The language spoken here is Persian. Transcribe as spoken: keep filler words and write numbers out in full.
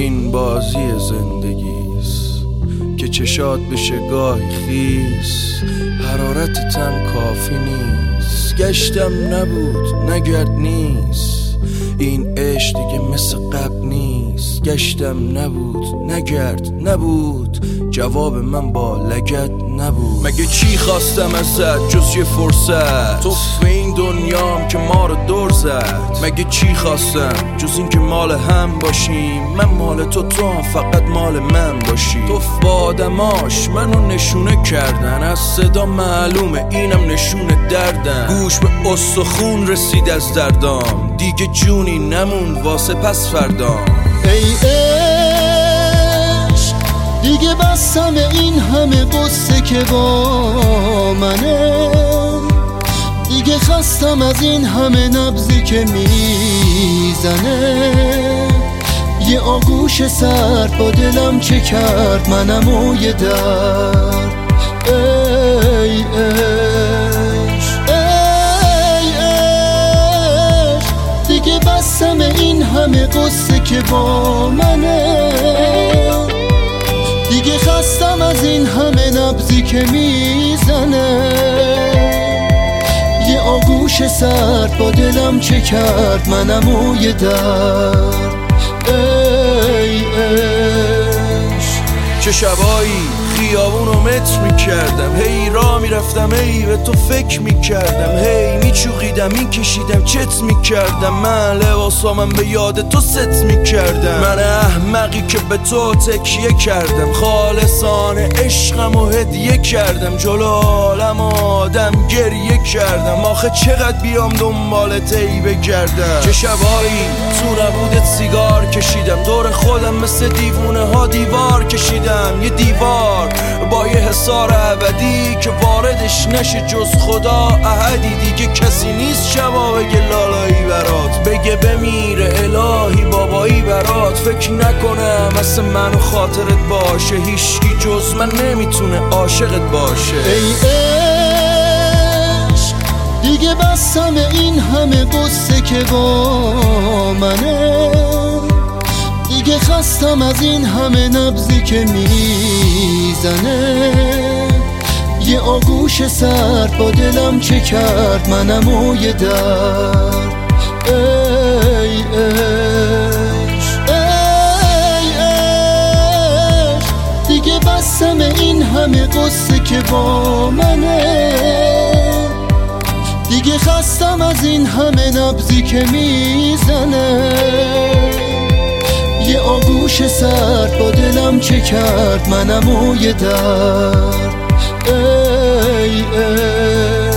این بازی زندگیست که چشات بشه گاهی خیس، حرارتتم کافی نیست. گشتم نبود نگرد نیست، این عشق دیگه مثل قبل نیست. گشتم نبود نگرد نبود، جواب من با لگد نبود. مگه چی خواستم ازت جز یه فرصت؟ تو به این دنیام که ما رو دور زد. مگه چی خواستم جز این که مال هم باشیم؟ من مال تو، تو هم فقط مال من باشی. تو با آدماش منو نشونه کردن، از صدا معلومه اینم نشونه دردن. گوش به استخون رسید از دردام، دیگه جونی نمون واسه پس فردام. ای عشق دیگه بستم این همه قصه که با منه، دیگه خستم از این همه نبضی که میزنه. یه آغوش سرد با دلم چه کرد منم و یه درد. ای عشق ای عشق دیگه بستم این همه قصه که با منه، دیگه خستم از این همه نبضی که میزنه. یه آغوش سرد با دلم چه کرد منم و یه درد. ای عشق چه شبایی خیابونو متر میکردم، هی را میرفتم هی به تو فکر میکردم، هی میچوقیدم میکشیدم چت میکردم. من لباسامم به یاد تو ست میکردم. من احمقی که به تو تکیه کردم، خالصانه عشقم و هدیه کردم. جلو عالم آدم گریه کردم، آخه چقدر بیام دنبالت ای بگردم. چه شبایی تو نبودت سیگار کشیدم، دور خودم مثل دیوونه ها دیوار کشیدم. یه دیوار با یه حصار ابدی که واردش نشه جز خدا احدی. دیگه کسی نیست شبا بگه لالایی برات، بگه بمیره الهی بابایی برات. فکر نکنم مثل من و خاطرت باشه، هیچکی جز من نمیتونه عاشقت باشه. ای عشق دیگه بستم این همه قصه که با منه، دیگه خستم از این همه نبضی که میزنه. یه آغوش سرد با دلم چه کرد منم و یه درد. ای عشق ای عشق دیگه بستم این همه قصه که با منه، دیگه خستم از این همه نبضی که میزنه. یه آغوش سرد با دلم چه کرد منم و یه درد. ای ای